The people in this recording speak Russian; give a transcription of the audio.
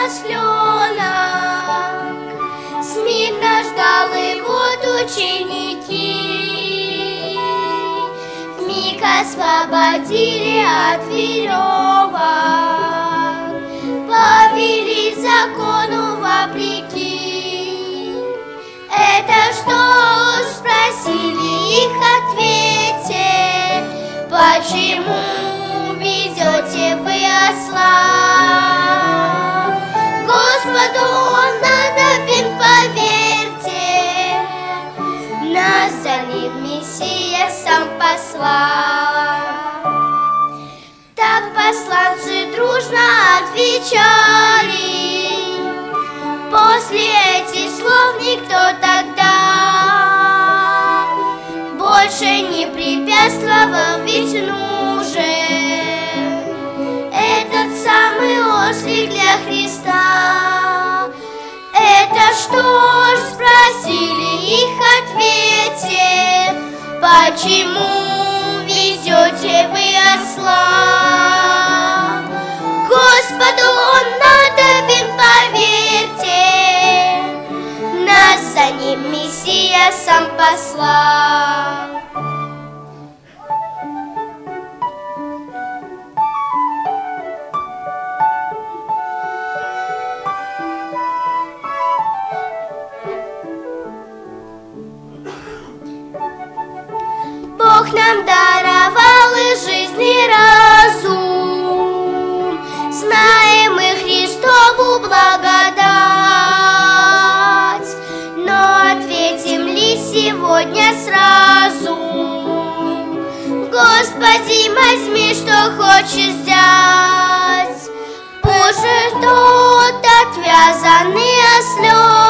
осленок. Смирно ждал его ученики, вмиг освободили от веревок, повели закону вопреки. Это что ж, спросили их, ответьте, почему везете вы осла? Господу он надобен, поверьте, нас за ним Мессия сам послал. Так посланцы дружно отвечали. После этих слов никто тогда больше не препятствовал, ведь нужен этот самый ослик для Христа. Это что ж, спросили их, ответьте, почему везете вы осла? Господу он надобен, поверьте, нас за ним Мессия сам послал. Бог нам даровал и жизнь, и разум, знаем мы Христову благодать, но ответим ли сегодня сразу? Господи, возьми, что хочешь взять. Уже тот отвязанный осленок